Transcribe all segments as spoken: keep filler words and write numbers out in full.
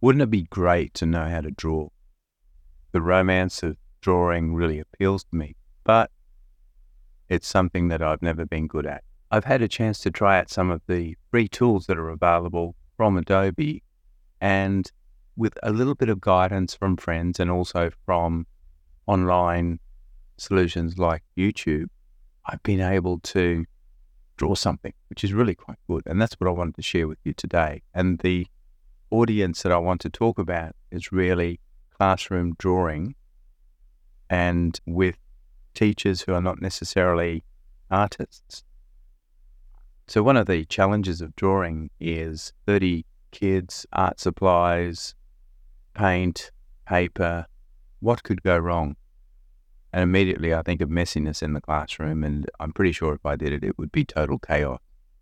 Wouldn't it be great to know how to draw? The romance of drawing really appeals to me, but it's something that I've never been good at. I've had a chance to try out some of the free tools that are available from Adobe, and with a little bit of guidance from friends and also from online solutions like YouTube, I've been able to draw something, which is really quite good. And that's what I wanted to share with you today. And the audience that I want to talk about is really classroom drawing, and with teachers who are not necessarily artists. So one of the challenges of drawing is thirty kids, art supplies, paint, paper. What could go wrong? And immediately I think of messiness in the classroom, and I'm pretty sure if I did it, it would be total chaos.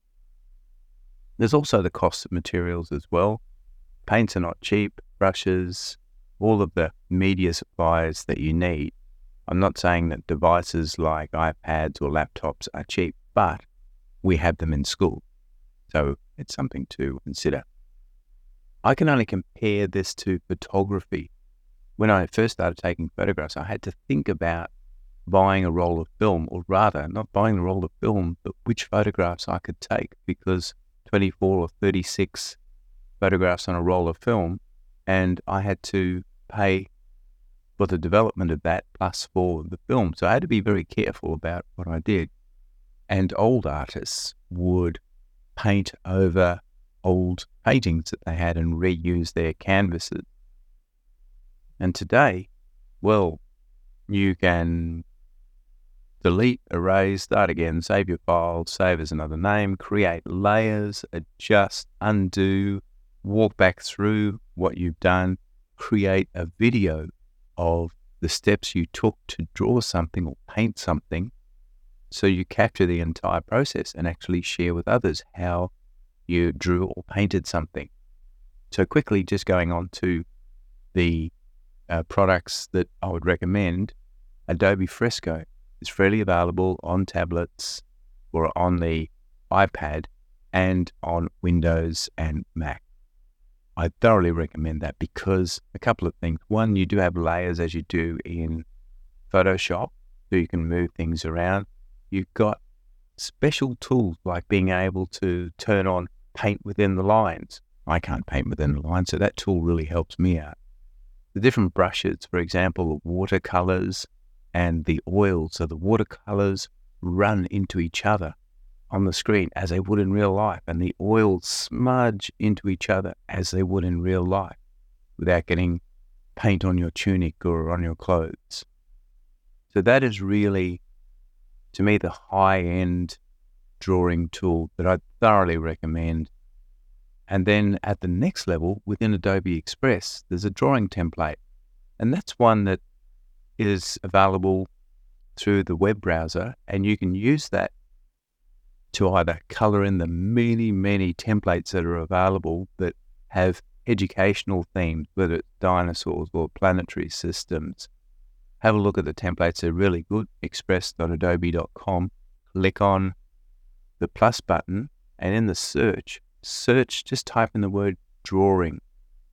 There's also the cost of materials as well. Paints are not cheap, brushes, all of the media supplies that you need. I'm not saying that devices like iPads or laptops are cheap, but we have them in school. So it's something to consider. I can only compare this to photography. When I first started taking photographs, I had to think about buying a roll of film, or rather, not buying a roll of film, but which photographs I could take, because twenty-four or thirty-six photographs on a roll of film, and I had to pay for the development of that plus for the film. So I had to be very careful about what I did. And old artists would paint over old paintings that they had and reuse their canvases. And today, well, you can delete, erase, start again, save your file, save as another name, create layers, adjust, undo, walk back through what you've done, create a video of the steps you took to draw something or paint something, so you capture the entire process and actually share with others how you drew or painted something. So quickly, just going on to the uh, products that I would recommend, Adobe Fresco is freely available on tablets or on the iPad and on Windows and Mac. I thoroughly recommend that because a couple of things. One, you do have layers as you do in Photoshop, so you can move things around. You've got special tools like being able to turn on paint within the lines. I can't paint within the lines, so that tool really helps me out. The different brushes, for example, watercolors and the oils. So the watercolors run into each other on the screen as they would in real life, and the oils smudge into each other as they would in real life without getting paint on your tunic or on your clothes. So that is really, to me, the high-end drawing tool that I thoroughly recommend. And then at the next level, within Adobe Express, there's a drawing template. And that's one that is available through the web browser, and you can use that to either color in the many, many templates that are available that have educational themes, whether it's dinosaurs or planetary systems. Have a look at the templates. They're really good. express dot adobe dot com. Click on the plus button, and in the search, search, just type in the word drawing,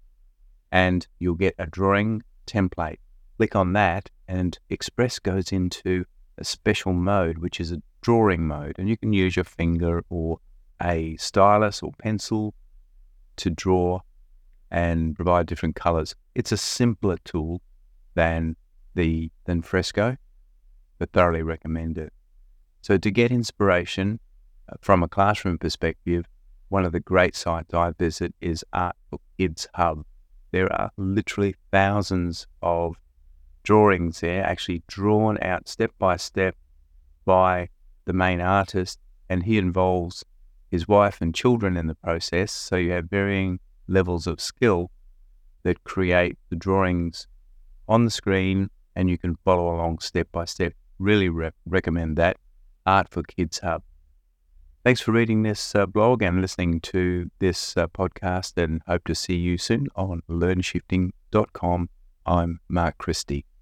and you'll get a drawing template. Click on that, and Express goes into a special mode, which is a drawing mode, and you can use your finger or a stylus or pencil to draw and provide different colors. It's a simpler tool than the than Fresco, but thoroughly recommend it. So to get inspiration uh, from a classroom perspective, one of the great sites I visit is Art for Kids Hub. There are literally thousands of drawings there, actually drawn out step by step by the main artist, and he involves his wife and children in the process. So you have varying levels of skill that create the drawings on the screen, and you can follow along step by step. Really re- recommend that. Art for Kids Hub. Thanks for reading this uh, blog and listening to this uh, podcast, and hope to see you soon on learn shifting dot com. I'm Mark Christie.